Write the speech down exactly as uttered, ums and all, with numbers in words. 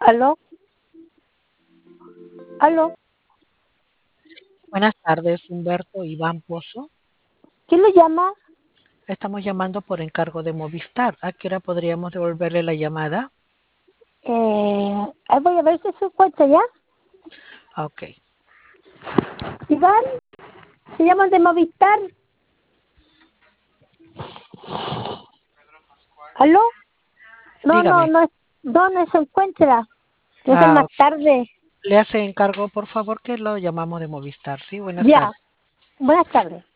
¿Aló? ¿Aló? Buenas tardes, Humberto Iván Pozo. ¿Quién lo llama? Estamos llamando por encargo de Movistar. ¿A qué hora podríamos devolverle la llamada? Eh, ahí voy a ver si se encuentra ya. Ah, ok. Iván, se llaman de Movistar. ¿Aló? No, no, Dígame. no, es- no, no se encuentra. Yo sé Ah, más tarde. le hace encargo, por favor, que lo llamamos de Movistar. Sí, buenas Ya. tardes. Buenas tardes.